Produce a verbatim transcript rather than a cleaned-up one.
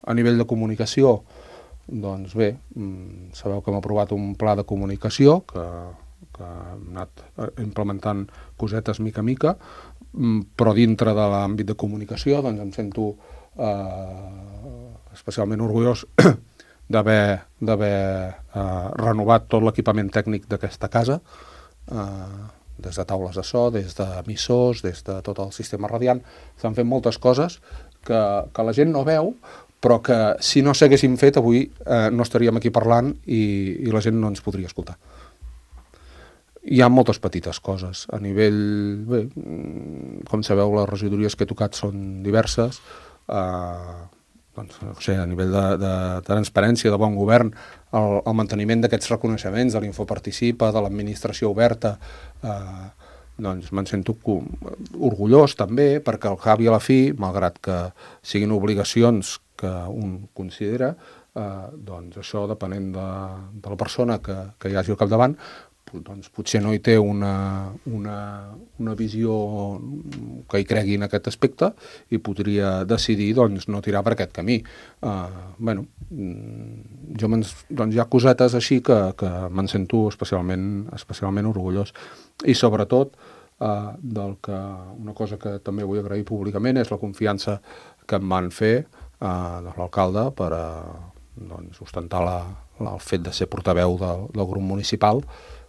A nivell de comunicació, doncs bé, sabeu que hem aprovat un pla de comunicació que, que hem anat implementant cosetes mica a mica, però dintre de l'àmbit de comunicació doncs em sento eh, especialment orgullós d'haver d'haver eh, renovat tot l'equipament tècnic d'aquesta casa, eh, des de taules de so, des d'emissors, des de tot el sistema radiant. S'han fet moltes coses que, que la gent no veu, però que si no s'haguessin fet avui eh, no estaríem aquí parlant i, i la gent no ens podria escoltar. Hi ha moltes petites coses. A nivell, bé, com sabeu, les regidories que he tocat són diverses. Eh, doncs, no sé, a nivell de, de transparència, de bon govern, el, el manteniment d'aquests reconeixements, de l'Infoparticipa, de l'administració oberta, eh, doncs me'n sento orgullós també, perquè al cap i a la fi, malgrat que siguin obligacions que un considera, eh, doncs això, depenent de, de la persona que, que hi hagi al capdavant, doncs potser no hi té una, una, una visió que hi cregui en aquest aspecte i podria decidir doncs, no tirar per aquest camí. Eh, bueno, jo doncs hi ha cosetes així que, que me'n sento especialment, especialment orgullós. I sobretot, eh, del que, una cosa que també vull agrair públicament és la confiança que em van fer de l'alcalde per a, doncs, ostentar la, la, el fet de ser portaveu del, del grup municipal,